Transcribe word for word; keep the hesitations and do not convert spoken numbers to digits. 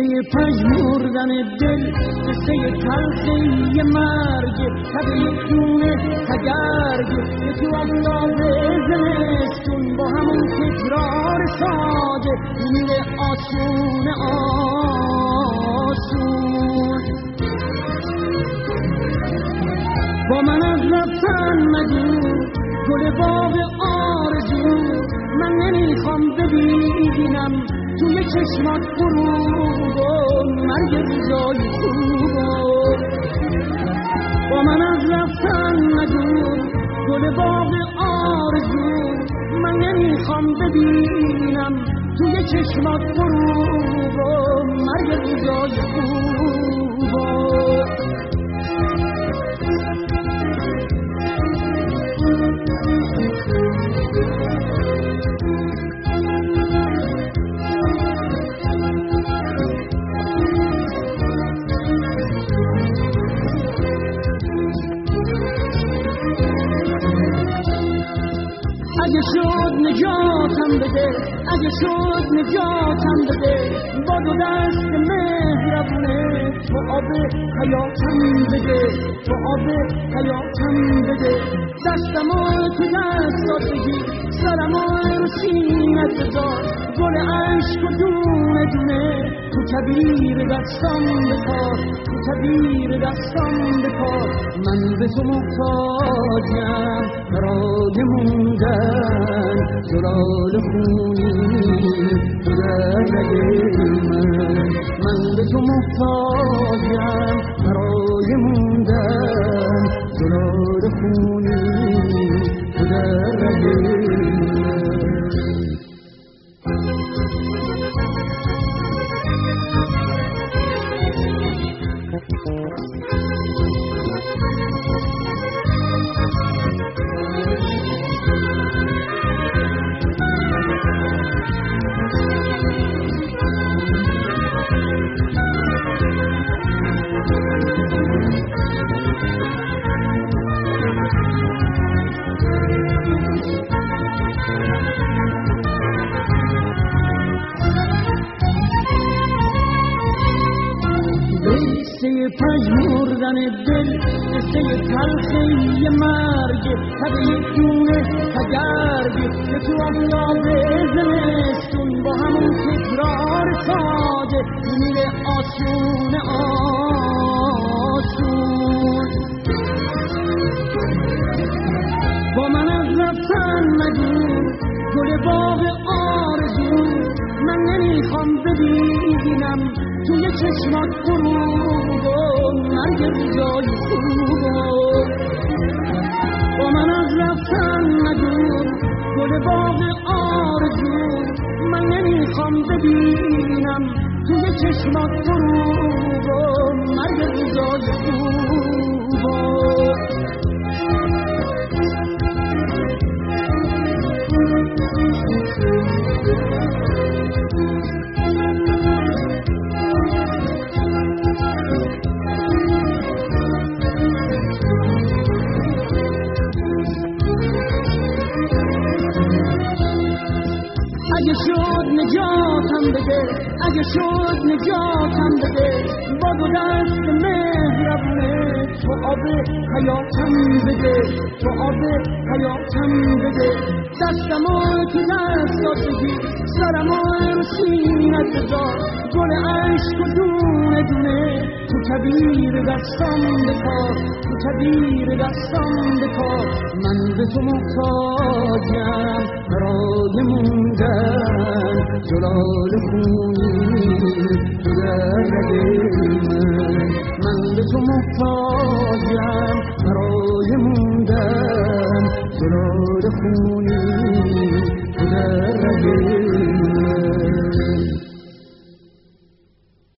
پژمردن دل، قصه تلخی مرگ، طبع یک دونه تگرگ، یکی آفتاب زمستون با همون تکرار ساده میره آسون آسون. با من از رفتن مگو گل باغ آرزو، من نمیخوام ببینم توی چشمات غروب و مرگ روزای خوب. با من از رفتن مگو گل باغ آرزو، من نمیخوام ببینم توی چشمات غروب و مرگ روزای خوب. اگه شد نجاتم بده، اگه شد نجاتم بده، با دو دست مهربونه تو آب حیاتم بده، تو آب حیاتم بده. دستمو تو دستات بگیر، سرمو رو سینت بذار، گل عشق و دونه دونه تو کبیر دستم بکار، تو کبیر دستم بکار. من به تو محتاجم برای موندن، زلال خونی تو در رگ من. من به تو محتاجم برای موندن، زلال خونی تو در رگ من. پژمردن دل، قصه تلخی مرگ، طبع یک دونه تگرگ، که تو آفتاب زمستون با همون تکرار ساده میره آسون آسون. با من از رفتن مگو گل باغ آرزو، من نمیخوام ببینم توی چشمات غروب و مرگ روزای خوب. با من از رفتن مگو گل باغ آرزو، من نمیخوام ببینم توی چشمات غروب و مرگ روزای خوب. اگه شد نجاتم بده، اگه شد نجاتم بده، با دو دست مهربونه تو آب حیاتم بده، تو آب حیاتم بده. دستمو تو دستات بگیر، سرمو رو سینت بذار، گل عشق و دونه دونه تو کبیر دستم بکار، تو کبیر دستم بکار. من به تو محتاجم برای موندن، زلال خونی تو در رگ من. من به تو محتاجم برای موندن، زلال خونی